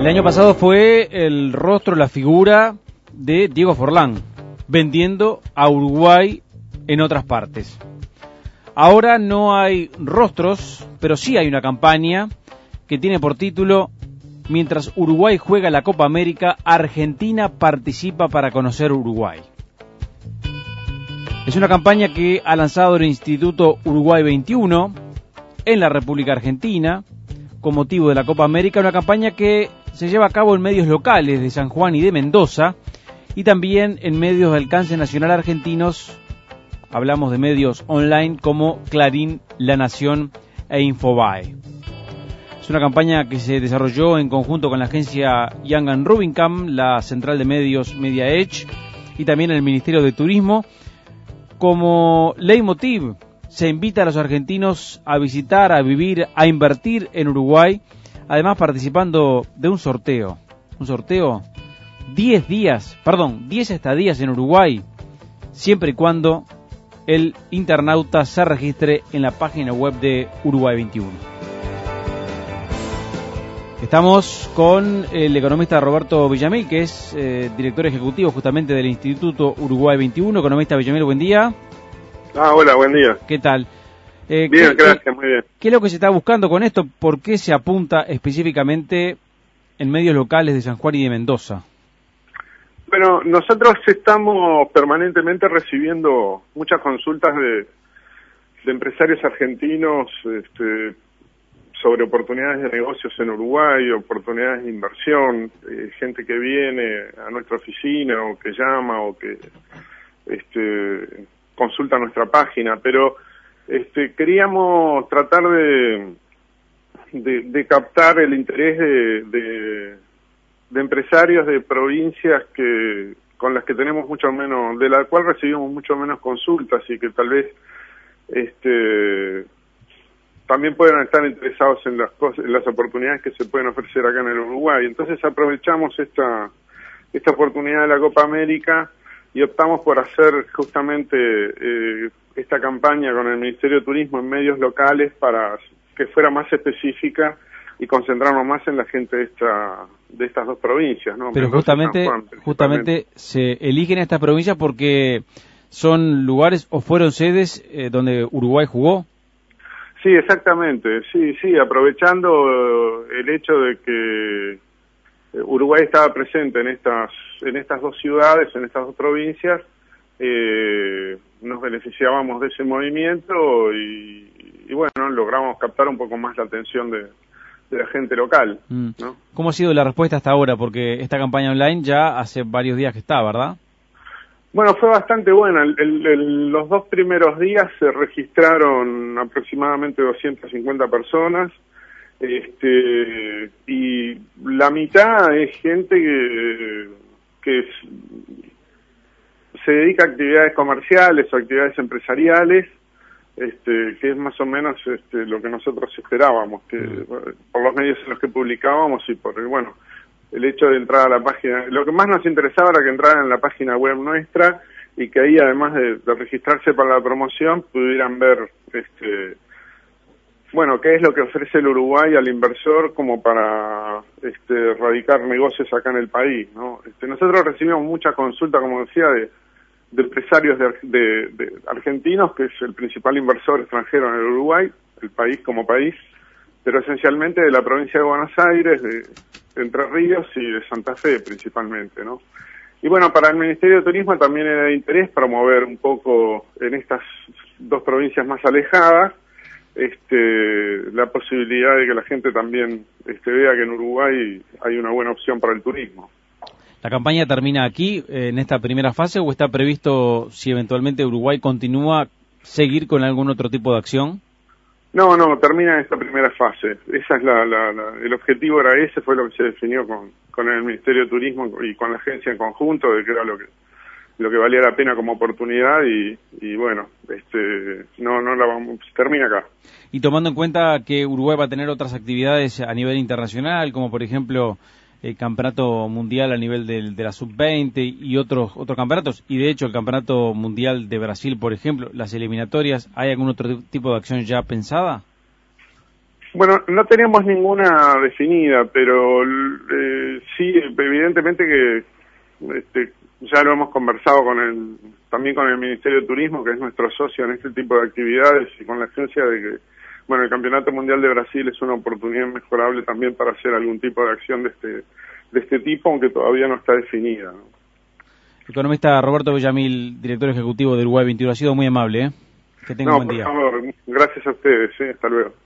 El año pasado fue el rostro, la figura de Diego Forlán, vendiendo a Uruguay en otras partes. Ahora no hay rostros, pero sí hay una campaña que tiene por título: mientras Uruguay juega la Copa América, Argentina participa para conocer Uruguay. Es una campaña que ha lanzado el Instituto Uruguay 21 en la República Argentina con motivo de la Copa América, una campaña que se lleva a cabo en medios locales de San Juan y de Mendoza y también en medios de alcance nacional argentinos. Hablamos de medios online como Clarín, La Nación e Infobae. Es una campaña que se desarrolló en conjunto con la agencia Young & Rubicam, la central de medios Media Edge y también el Ministerio de Turismo. Como leitmotiv, se invita a los argentinos a visitar, a vivir, a invertir en Uruguay, además participando de un sorteo. Un sorteo, 10 estadías en Uruguay, siempre y cuando el internauta se registre en la página web de Uruguay 21. Estamos con el economista Roberto Villamil, que es director ejecutivo justamente del Instituto Uruguay 21. Economista Villamil, buen día. Hola, buen día. ¿Qué tal? Bien, gracias, muy bien. ¿Qué es lo que se está buscando con esto? ¿Por qué se apunta específicamente en medios locales de San Juan y de Mendoza? Bueno, nosotros estamos permanentemente recibiendo muchas consultas de empresarios argentinos sobre oportunidades de negocios en Uruguay, oportunidades de inversión, gente que viene a nuestra oficina o que llama o que consulta nuestra página, pero queríamos tratar de captar el interés de empresarios de provincias con las que tenemos mucho menos, de la cual recibimos mucho menos consultas y que tal vez también pueden estar interesados en las oportunidades que se pueden ofrecer acá en el Uruguay. Entonces aprovechamos esta oportunidad de la Copa América y optamos por hacer justamente esta campaña con el Ministerio de Turismo en medios locales para que fuera más específica y concentrarnos más en la gente de estas dos provincias, ¿no? Pero justamente se eligen estas provincias porque son lugares o fueron sedes donde Uruguay jugó. Sí, exactamente, sí, aprovechando el hecho de que Uruguay estaba presente en estas dos ciudades, en estas dos provincias, nos beneficiábamos de ese movimiento y bueno, logramos captar un poco más la atención de la gente local, ¿no? ¿Cómo ha sido la respuesta hasta ahora? Porque esta campaña online ya hace varios días que está, ¿verdad? Bueno, fue bastante buena. Los 2 primeros días se registraron aproximadamente 250 personas, y la mitad es gente que se dedica a actividades comerciales o actividades empresariales, que es más o menos lo que nosotros esperábamos, que por los medios en los que publicábamos y por el hecho de entrar a la página. Lo que más nos interesaba era que entraran en la página web nuestra y que ahí, además de registrarse para la promoción, pudieran ver qué es lo que ofrece el Uruguay al inversor como para radicar negocios acá en el país, ¿no? Nosotros recibimos mucha consulta, como decía, de empresarios de argentinos, que es el principal inversor extranjero en el Uruguay, el país como país, pero esencialmente de la provincia de Buenos Aires, de Entre Ríos y de Santa Fe principalmente, ¿no? Y bueno, para el Ministerio de Turismo también era de interés promover un poco en estas dos provincias más alejadas la posibilidad de que la gente también vea que en Uruguay hay una buena opción para el turismo. ¿La campaña termina aquí, en esta primera fase, o está previsto, si eventualmente Uruguay continúa, seguir con algún otro tipo de acción? No, termina esta primera fase. Esa es el objetivo era ese, fue lo que se definió con el Ministerio de Turismo y con la agencia en conjunto, de que era lo que valía la pena como oportunidad y bueno, no la vamos, termina acá. Y tomando en cuenta que Uruguay va a tener otras actividades a nivel internacional, como por ejemplo el campeonato mundial a nivel de la sub-20 y otros campeonatos, y de hecho el campeonato mundial de Brasil, por ejemplo, las eliminatorias, ¿hay algún otro tipo de acción ya pensada? Bueno, no tenemos ninguna definida, pero Sí, evidentemente que ya lo hemos conversado también con el Ministerio de Turismo, que es nuestro socio en este tipo de actividades, y con la agencia de que, bueno, el Campeonato Mundial de Brasil es una oportunidad mejorable también para hacer algún tipo de acción de este tipo, aunque todavía no está definida, ¿no? Economista Roberto Villamil, director ejecutivo del Uruguay 21, ha sido muy amable, ¿eh? Que tenga un buen día. Por favor, gracias a ustedes, hasta luego.